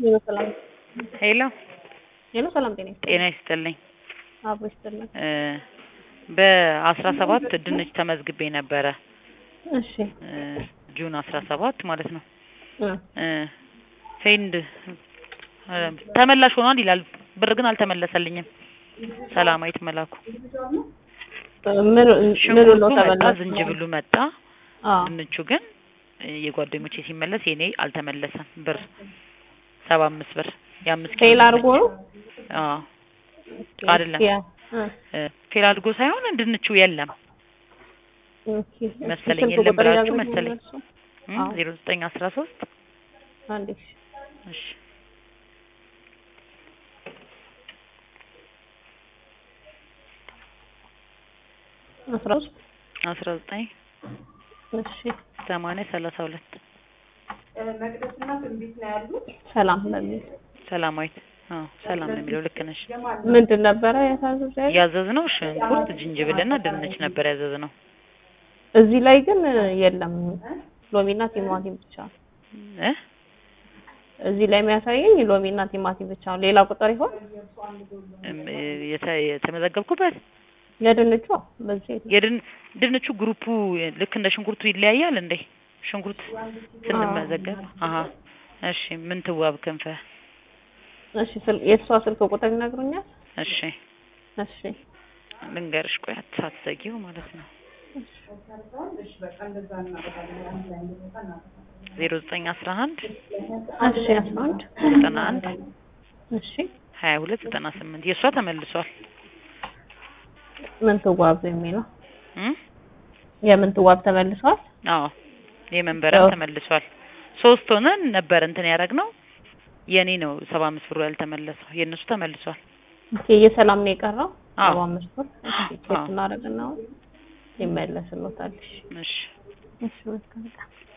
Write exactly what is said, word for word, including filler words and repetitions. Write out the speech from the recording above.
ሄሎ ሰላም ሄሎ ሄሎ ሰላም ጤና ጤና ይስጥልኝ። አቦ ይስጥልኝ። እ በአስራ ሰባት ድንች ተመዝግቤ ነበረ። እሺ እ ጁን አስራ ሰባት ማለት ነው። እ እ ሴንድ ተመላሽ ሆኗል ይላል። ብር ግን አልተመለሰልኝም። ሰላማዊት መላኩ ምን ምን ነው ሽንኩርቱ መጣ፣ ተበላሽ? ዝንጅብሉ መጣ። አዎ ድንቹ ግን የጓደኞቼ ሲመለስ የኔ አልተመለሰም። ብር ሰባ አምስት ብር የአምስት ኪሎ ፌል አድርጎ ነው? አዎ አይደለም ያ እ ፌል አድርጎ ሳይሆን ድንቹ የለም ኦኬ መሰለኝ። የለም ብላችሁ መሰለኝ። ዜሮ ዘጠኝ አስራ ሶስት አንዴ እሺ አስራ ሶስት አስራ ዘጠኝ እሺ ሰማንያ ሰላሳ ሁለት መቅደስና ትንቢት ነው ያሉት። ሰላም ለሚል ሰላማዊት አዎ ሰላም ነው የሚለው። ልክ ነሽ። ምንድን ነበረ ያሳዘዘው? ያዘዝነው ሽንኩርት፣ ዝንጅብልና ድንች ነበር ያዘዝነው። እዚህ ላይ ግን የለም ሎሚና ቲማቲም ብቻ ነው። እ እዚህ ላይ የሚያሳየኝ ሎሚና ቲማቲም ብቻ ነው። ሌላ ቁጥር ይሆን የተመዘገብኩበት? የድንቹ በዚህ የድን ድንቹ ግሩፑ ልክ እንደ ሽንኩርቱ ይለያያል እንዴ? ሽንኩርት ስንመዘገብ አሃ እሺ። ምን ትዋብ ክንፈ እሺ ስል የሷ ስልክ ቁጥር ይነግሩኛል? እሺ እሺ ልንገርሽ፣ ቆይ አትዘጊው ማለት ነው። ዜሮ ዘጠኝ አስራ አንድ እሺ አስራ አንድ ዘጠና አንድ እሺ ሀያ ሁለት ዘጠና ስምንት የሷ ተመልሷል። ምን ትዋብ የሚለው እ የምን ትዋብ ተመልሷል? አዎ የመንበረ ተመልሷል። ሶስት ሆነን ነበር እንትን ያደረግነው። የኔ ነው ሰባ አምስት ብሩ ያልተመለሰው፣ የነሱ ተመልሷል። ኦኬ የሰላም ነው የቀረው አዎ ሰባ አምስት ብር። እሺ ቼክ እናደርግና ይመለስልዎታል። እሺ እሺ እሺ